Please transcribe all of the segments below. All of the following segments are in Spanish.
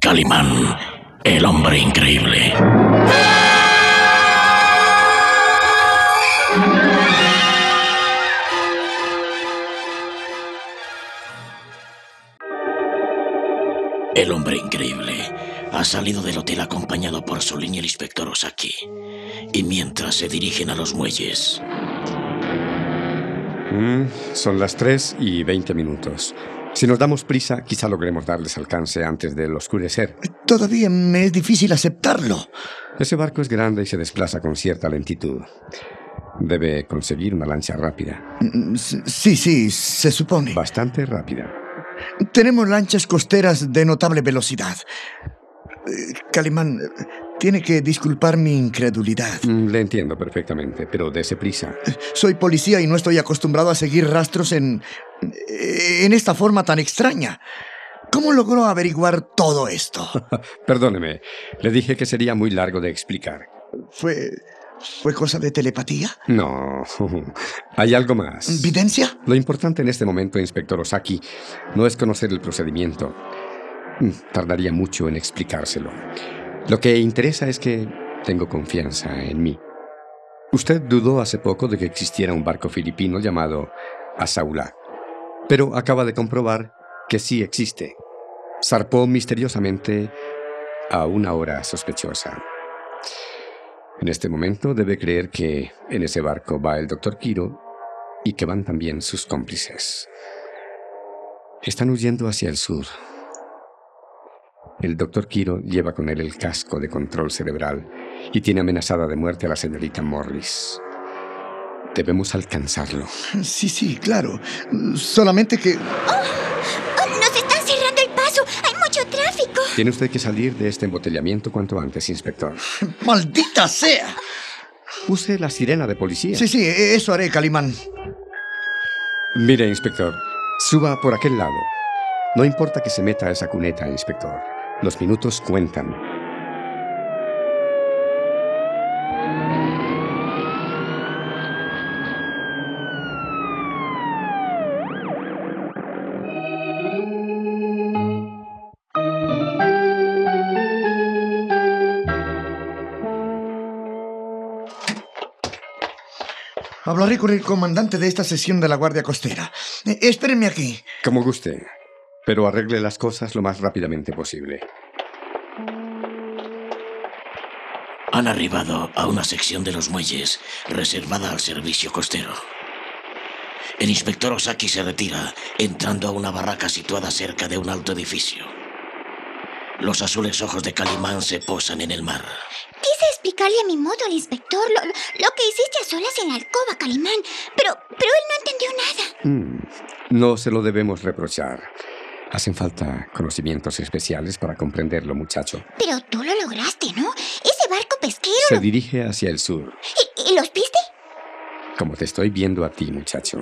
Calimán, el hombre increíble. El hombre increíble ha salido del hotel acompañado por Solín y el inspector Ozaki. Y mientras se dirigen a los muelles... Son las 3:20. Si nos damos prisa, quizá logremos darles alcance antes del oscurecer. Todavía me es difícil aceptarlo. Ese barco es grande y se desplaza con cierta lentitud. Debe conseguir una lancha rápida. Sí, se supone. Bastante rápida. Tenemos lanchas costeras de notable velocidad. Calimán, tiene que disculpar mi incredulidad. Le entiendo perfectamente, pero dése prisa. Soy policía y no estoy acostumbrado a seguir rastros en esta forma tan extraña. ¿Cómo logró averiguar todo esto? Perdóneme, le dije que sería muy largo de explicar. ¿Fue cosa de telepatía? No, hay algo más. ¿Videncia? Lo importante en este momento, inspector Ozaki, no es conocer el procedimiento. Tardaría mucho en explicárselo. Lo que interesa es que tengo confianza en mí. Usted dudó hace poco de que existiera un barco filipino llamado Asaula, pero acaba de comprobar que sí existe. Zarpó misteriosamente a una hora sospechosa. En este momento debe creer que en ese barco va el Dr. Kiro y que van también sus cómplices. Están huyendo hacia el sur. El Dr. Kiro lleva con él el casco de control cerebral y tiene amenazada de muerte a la señorita Morris. Debemos alcanzarlo. Sí, claro. Solamente que... ¡Nos están cerrando el paso! ¡Hay mucho tráfico! Tiene usted que salir de este embotellamiento cuanto antes, inspector. ¡Maldita sea! Use la sirena de policía. Sí, eso haré, Calimán. Mire, inspector, suba por aquel lado. No importa que se meta a esa cuneta, inspector. Los minutos cuentan. Hablaré con el comandante de esta sección de la Guardia Costera. Espérenme aquí. Como guste, pero arregle las cosas lo más rápidamente posible. Han arribado a una sección de los muelles reservada al servicio costero. El inspector Ozaki se retira, entrando a una barraca situada cerca de un alto edificio. Los azules ojos de Calimán se posan en el mar. Quise explicarle a mi modo al inspector lo que hiciste a solas en la alcoba, Calimán, pero él no entendió nada. No se lo debemos reprochar. Hacen falta conocimientos especiales para comprenderlo, muchacho. Pero tú lo lograste, ¿no? Ese barco pesquero... Se dirige hacia el sur. ¿Y los viste? Como te estoy viendo a ti, muchacho.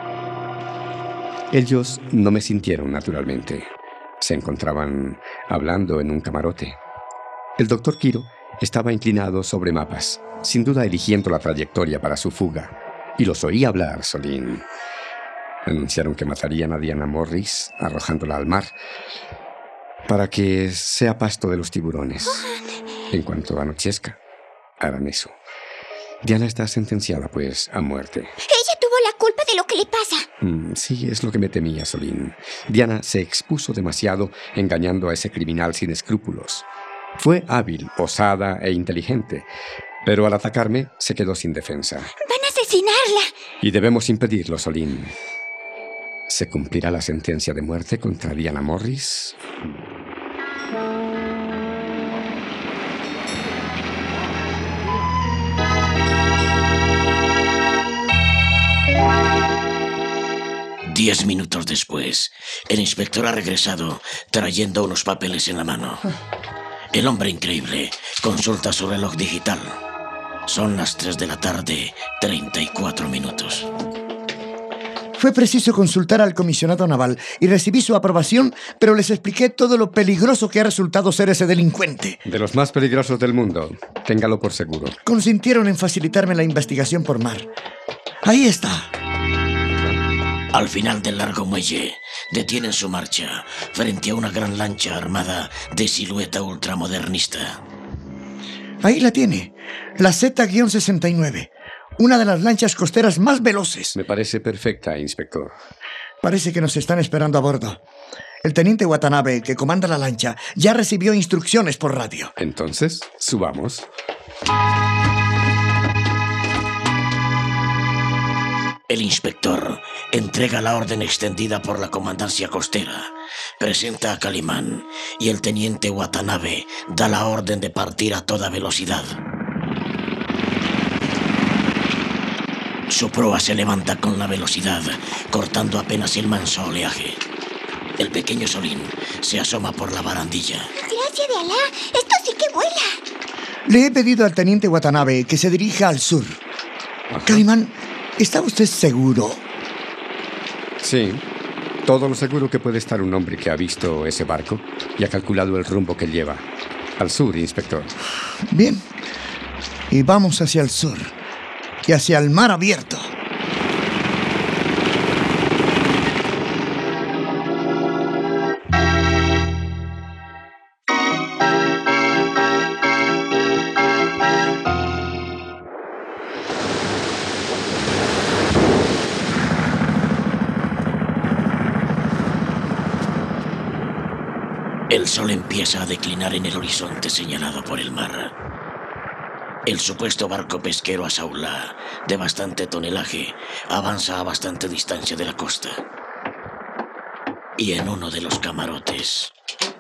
Ellos no me sintieron naturalmente. Se encontraban hablando en un camarote. El Dr. Kiro estaba inclinado sobre mapas, sin duda eligiendo la trayectoria para su fuga. Y los oí hablar, Solín. Anunciaron que matarían a Diana Morris, arrojándola al mar, para que sea pasto de los tiburones. En cuanto anochezca, harán eso. Diana está sentenciada, pues, a muerte. Ella tuvo la culpa de lo que le pasa. Sí, es lo que me temía, Solín. Diana se expuso demasiado engañando a ese criminal sin escrúpulos. Fue hábil, osada e inteligente, pero al atacarme se quedó sin defensa. Van a asesinarla. Y debemos impedirlo, Solín. ¿Se cumplirá la sentencia de muerte contra Diana Morris? Diez minutos después, el inspector ha regresado trayendo unos papeles en la mano. El hombre increíble consulta su reloj digital. Son las 3 de la tarde, 34 minutos. Fue preciso consultar al comisionado naval y recibí su aprobación, pero les expliqué todo lo peligroso que ha resultado ser ese delincuente. De los más peligrosos del mundo, téngalo por seguro. Consintieron en facilitarme la investigación por mar. Ahí está. Al final del largo muelle, detienen su marcha frente a una gran lancha armada de silueta ultramodernista. Ahí la tiene, la Z-69, una de las lanchas costeras más veloces. Me parece perfecta, inspector. Parece que nos están esperando a bordo. El teniente Watanabe, que comanda la lancha, ya recibió instrucciones por radio. Entonces, subamos. El inspector entrega la orden extendida por la comandancia costera, presenta a Calimán y el teniente Watanabe da la orden de partir a toda velocidad. Su proa se levanta con la velocidad, cortando apenas el manso oleaje. El pequeño Solín se asoma por la barandilla. Gracias de Alá, esto sí que vuela. Le he pedido al teniente Watanabe que se dirija al sur. Ajá. Calimán, ¿está usted seguro? Sí, todo lo seguro que puede estar un hombre que ha visto ese barco y ha calculado el rumbo que lleva. Al sur, inspector. Bien. Y vamos hacia el sur. Y hacia el mar abierto. El sol empieza a declinar en el horizonte señalado por el mar. El supuesto barco pesquero Asaulá, de bastante tonelaje, avanza a bastante distancia de la costa. Y en uno de los camarotes...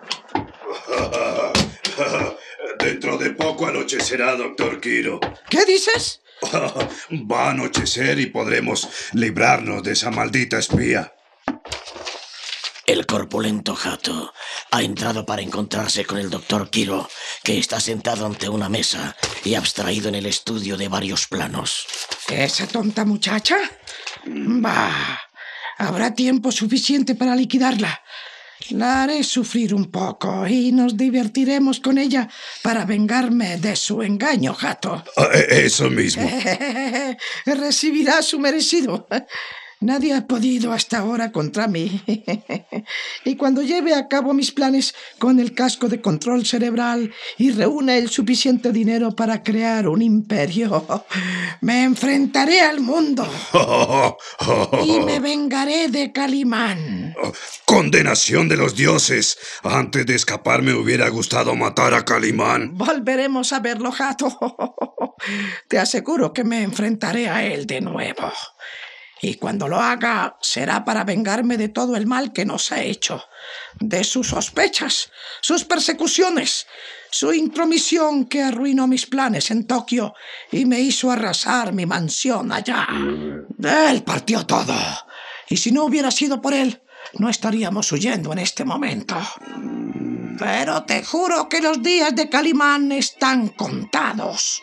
Dentro de poco anochecerá, doctor Kiro. ¿Qué dices? Va a anochecer y podremos librarnos de esa maldita espía. El corpulento Hato ha entrado para encontrarse con el doctor Kiro, que está sentado ante una mesa y abstraído en el estudio de varios planos. ¿Esa tonta muchacha? Bah, habrá tiempo suficiente para liquidarla. La haré sufrir un poco y nos divertiremos con ella para vengarme de su engaño, Hato. Eso mismo. Recibirá su merecido. Nadie ha podido hasta ahora contra mí. Y cuando lleve a cabo mis planes con el casco de control cerebral y reúna el suficiente dinero para crear un imperio, me enfrentaré al mundo y me vengaré de Calimán. Condenación de los dioses. Antes de escapar me hubiera gustado matar a Calimán. Volveremos a verlo, Hato. Te aseguro que me enfrentaré a él de nuevo. Y cuando lo haga, será para vengarme de todo el mal que nos ha hecho, de sus sospechas, sus persecuciones, su intromisión que arruinó mis planes en Tokio y me hizo arrasar mi mansión allá. Él partió todo, y si no hubiera sido por él, no estaríamos huyendo en este momento. Pero te juro que los días de Calimán están contados.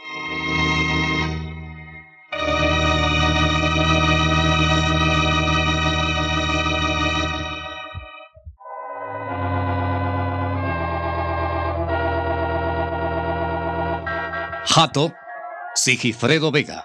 Hato, Sigifredo Vega.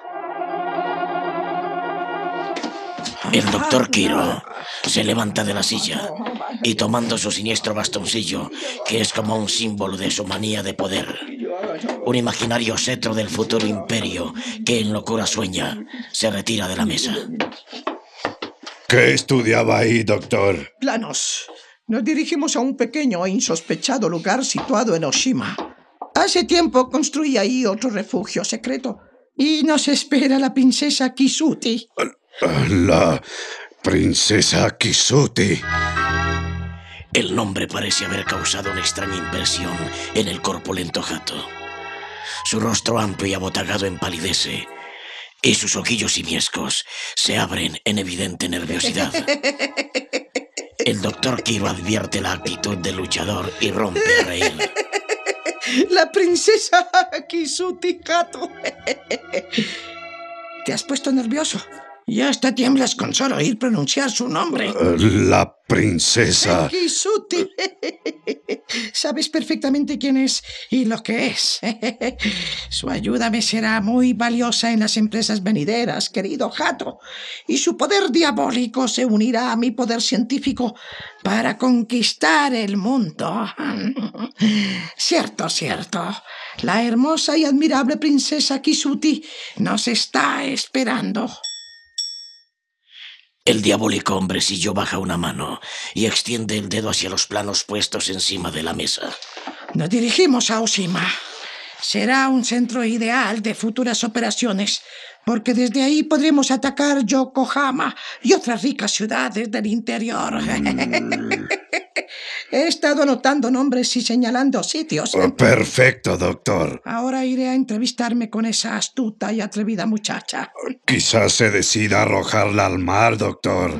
El doctor Kiro se levanta de la silla y tomando su siniestro bastoncillo, que es como un símbolo de su manía de poder, un imaginario cetro del futuro imperio que en locura sueña, se retira de la mesa. ¿Qué estudiaba ahí, doctor? Planos. Nos dirigimos a un pequeño e insospechado lugar situado en Oshima. Hace tiempo construí ahí otro refugio secreto y nos espera la princesa Kisuti. La princesa Kisuti. El nombre parece haber causado una extraña impresión en el corpulento Hato. Su rostro amplio y abotagado empalidece y sus ojillos simiescos se abren en evidente nerviosidad. El doctor Kiro advierte la actitud del luchador y rompe a reír. La princesa Kisuti, Hato. ¿Te has puesto nervioso? Y hasta tiemblas con solo oír pronunciar su nombre. La princesa. Kisuti. Sabes perfectamente quién es y lo que es. Su ayuda me será muy valiosa en las empresas venideras, querido Hato. Y su poder diabólico se unirá a mi poder científico para conquistar el mundo. Cierto, cierto. La hermosa y admirable princesa Kisuti nos está esperando. El diabólico hombrecillo baja una mano y extiende el dedo hacia los planos puestos encima de la mesa. Nos dirigimos a Oshima. Será un centro ideal de futuras operaciones, porque desde ahí podremos atacar Yokohama y otras ricas ciudades del interior. He estado anotando nombres y señalando sitios. Perfecto, doctor. Ahora iré a entrevistarme con esa astuta y atrevida muchacha. Quizás se decida a arrojarla al mar, doctor.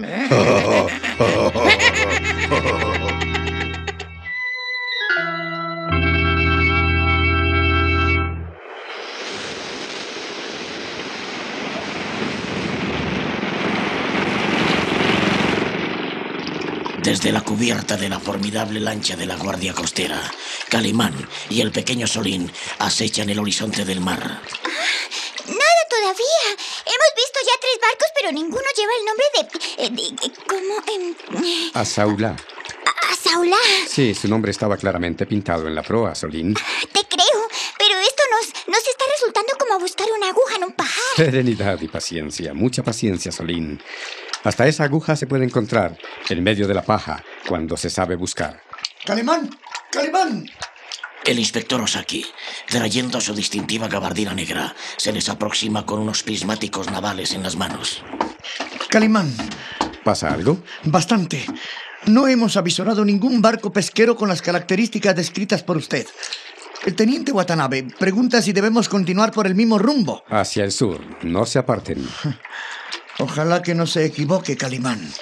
Desde la cubierta de la formidable lancha de la Guardia Costera, Calimán y el pequeño Solín acechan el horizonte del mar. Nada todavía. Hemos visto ya 3 barcos, pero ninguno lleva el nombre de... ¿cómo? Asaulá. ¿Asaulá? Sí, su nombre estaba claramente pintado en la proa, Solín. Te creo, pero esto nos está resultando como buscar una aguja en un pajar. Serenidad y paciencia, mucha paciencia, Solín. Hasta esa aguja se puede encontrar en medio de la paja cuando se sabe buscar. ¡Calimán! ¡Calimán! El inspector Osaki, trayendo su distintiva gabardina negra, se les aproxima con unos prismáticos navales en las manos. Calimán, ¿Pasa algo? bastante. No hemos avisorado ningún barco pesquero con las características descritas por usted. El teniente Watanabe pregunta si debemos continuar por el mismo rumbo. Hacia el sur. No se aparten. Ojalá que no se equivoque, Calimán.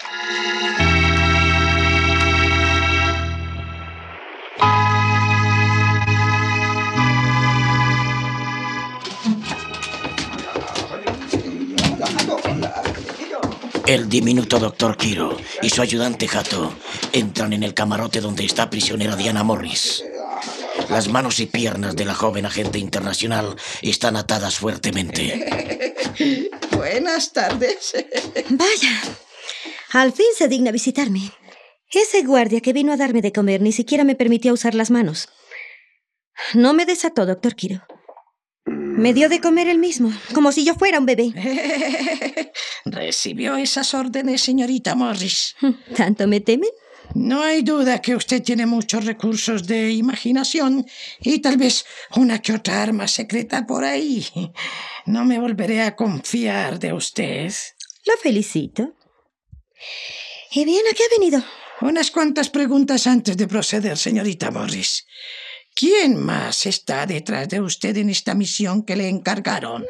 El diminuto Dr. Kiro y su ayudante Hato entran en el camarote donde está prisionera Diana Morris. Las manos y piernas de la joven agente internacional están atadas fuertemente. Buenas tardes. Vaya, al fin se digna visitarme. Ese guardia que vino a darme de comer ni siquiera me permitió usar las manos. No me desató, Dr. Kiro. Me dio de comer él mismo, como si yo fuera un bebé. ¿Recibió esas órdenes, señorita Morris? ¿Tanto me temen? No hay duda que usted tiene muchos recursos de imaginación y tal vez una que otra arma secreta por ahí. No me volveré a confiar de usted. Lo felicito. ¿Y bien, a qué ha venido? Unas cuantas preguntas antes de proceder, señorita Morris. ¿Quién más está detrás de usted en esta misión que le encargaron?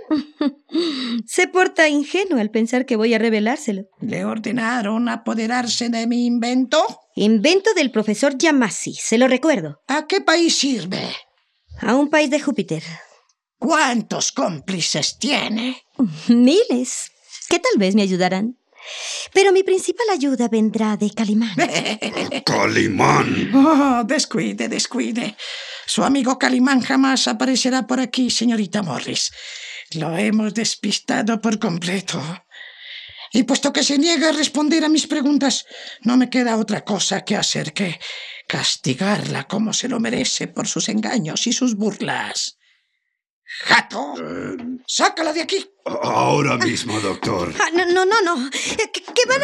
Se porta ingenuo al pensar que voy a revelárselo. ¿Le ordenaron apoderarse de mi invento? Invento del profesor Yamasi, se lo recuerdo. ¿A qué país sirve? A un país de Júpiter. ¿Cuántos cómplices tiene? Miles, que tal vez me ayudarán. Pero mi principal ayuda vendrá de Calimán. ¡Calimán! Oh, descuide. Su amigo Calimán jamás aparecerá por aquí, señorita Morris. Lo hemos despistado por completo. Y puesto que se niega a responder a mis preguntas, no me queda otra cosa que hacer que castigarla como se lo merece por sus engaños y sus burlas. ¡Jato! ¡Sácala de aquí! Ahora mismo, doctor. No. ¿Qué van a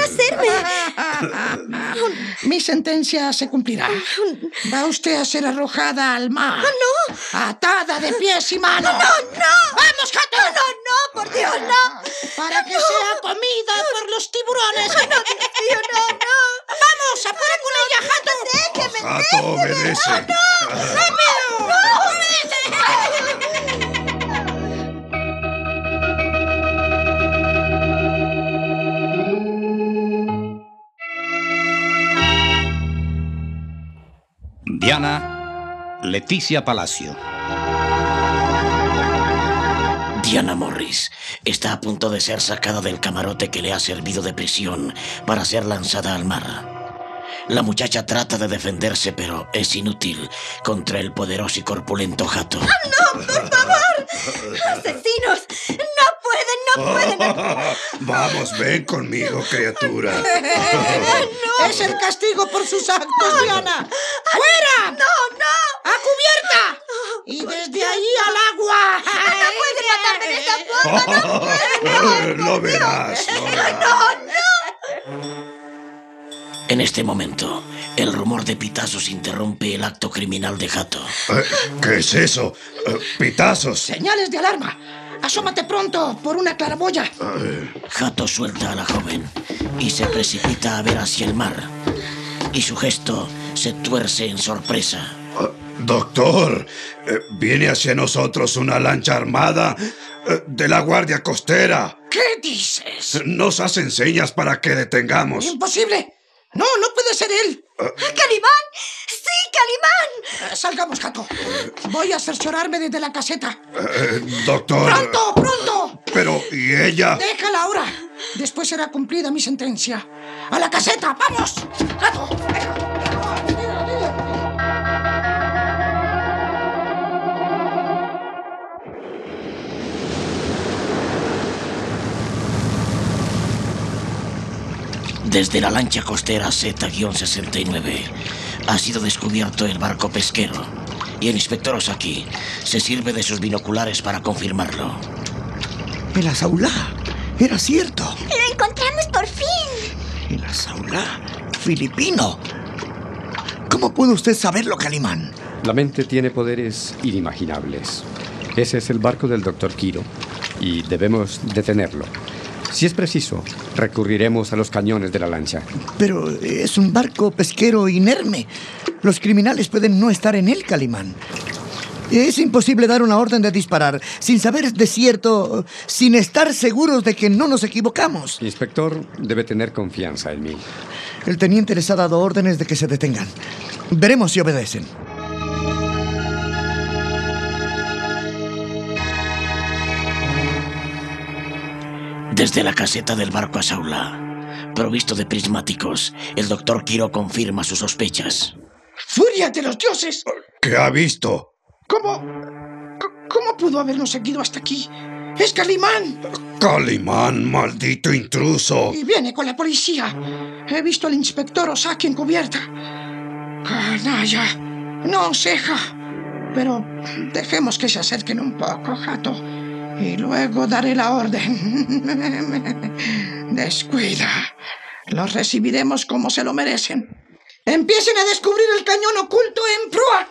hacerme? Mi sentencia se cumplirá. Va usted a ser arrojada al mar. ¡No! Atada de pies y manos. ¡No! ¡Vamos, Jato! ¡No, por Dios, no! Para que sea comida por los tiburones. ¡No, Dios mío, no! ¡Vamos, afuera con ella, Jato! ¡Déjeme! Jato, obedece. Diana Leticia Palacio. Diana Morris está a punto de ser sacada del camarote que le ha servido de prisión para ser lanzada al mar. La muchacha trata de defenderse, pero es inútil contra el poderoso y corpulento Hato. ¡No, por favor! ¡Asesinos! ¡No pueden! Vamos, ven conmigo, criatura. ¡No! Es el castigo por sus actos, Diana. ¡Fuera! ¡No! ¡A cubierta! Y desde ahí al agua. ¡No pueden matarme de esta forma! Lo verás. En este momento, el rumor de pitazos interrumpe el acto criminal de Hato. ¿Qué es eso? ¿Pitazos? Señales de alarma. Asómate pronto por una claraboya. Hato suelta a la joven y se precipita a ver hacia el mar. Y su gesto se tuerce en sorpresa. Doctor, viene hacia nosotros una lancha armada de la Guardia Costera. ¿Qué dices? Nos hacen señas para que detengamos. ¡Imposible! No puede ser él. ¡Calimán! ¡Sí, Calimán! Salgamos, Hato. Voy a cerciorarme desde la caseta. Doctor. ¡Pronto! Pero, ¿y ella? Déjala ahora. Después será cumplida mi sentencia. ¡A la caseta! ¡Vamos! ¡Hato! Desde la lancha costera Z-69 ha sido descubierto el barco pesquero y el inspector Ozaki se sirve de sus binoculares para confirmarlo. El Asaulá. Era cierto. ¡Lo encontramos por fin! El Asaulá. Filipino. ¿Cómo pudo usted saberlo, Calimán? La mente tiene poderes inimaginables. Ese es el barco del Dr. Quiro y debemos detenerlo. Si es preciso, recurriremos a los cañones de la lancha. Pero es un barco pesquero inerme. Los criminales pueden no estar en él, Calimán. Es imposible dar una orden de disparar sin saber de cierto, sin estar seguros de que no nos equivocamos. Inspector, debe tener confianza en mí. El teniente les ha dado órdenes de que se detengan. Veremos si obedecen. Desde la caseta del barco Asaulá, provisto de prismáticos, el Dr. Quiro confirma sus sospechas. ¡Furia de los dioses! ¿Qué ha visto? ¿Cómo pudo habernos seguido hasta aquí? ¡Es Calimán! Calimán, maldito intruso. Y viene con la policía. He visto al inspector Ozaki en cubierta. Canalla. No, ceja. Pero dejemos que se acerquen un poco, Hato. Y luego daré la orden. Descuida. Los recibiremos como se lo merecen. ¡Empiecen a descubrir el cañón oculto en proa!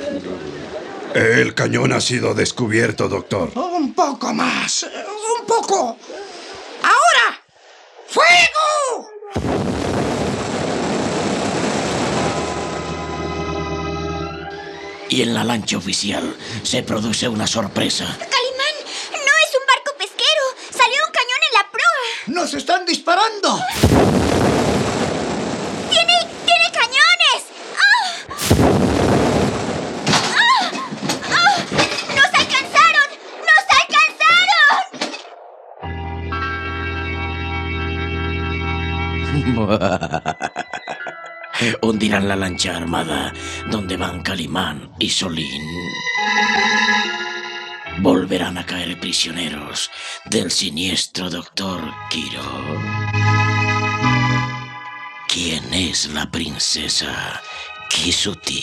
El cañón ha sido descubierto, doctor. Un poco más. Un poco. ¡Ahora! ¡Fuego! Y en la lancha oficial se produce una sorpresa. ¡Calimán! ¡No es un barco pesquero! ¡Salió un cañón en la proa! ¡Nos están disparando! ¡Tiene cañones! ¡Ah! ¡Ah! ¡Ah! ¡Nos alcanzaron! ¡Nos alcanzaron! Hundirán la lancha armada donde van Calimán y Solín. Volverán a caer prisioneros del siniestro Dr. Quiro. ¿Quién es la princesa Kisuti?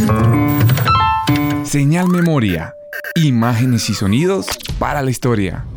Señal Memoria. Imágenes y sonidos para la historia.